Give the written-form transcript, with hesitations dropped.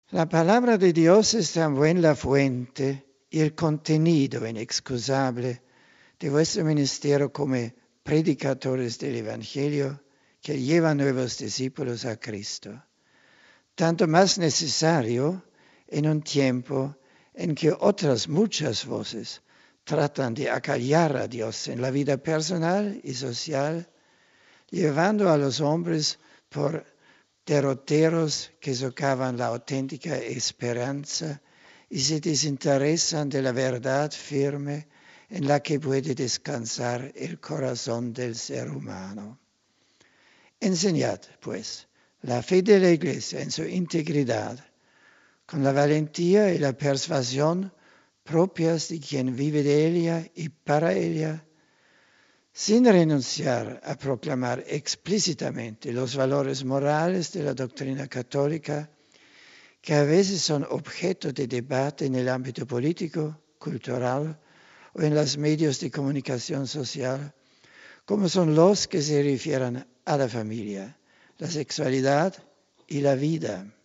La palabra de Dios es también la fuente y el contenido inexcusable de vuestro ministerio como predicadores del Evangelio que lleva nuevos discípulos a Cristo. Tanto más necesario en un tiempo en que otras muchas voces tratan de acallar a Dios en la vida personal y social, llevando a los hombres por derroteros que socavan la auténtica esperanza y se desinteresan de la verdad firme en la que puede descansar el corazón del ser humano. Enseñad, pues, la fe de la Iglesia en su integridad, con la valentía y la persuasión propias de quien vive de ella y para ella, sin renunciar a proclamar explícitamente los valores morales de la doctrina católica, que a veces son objeto de debate en el ámbito político, cultural o en los medios de comunicación social, como son los que se refieren a la familia, la sexualidad y la vida.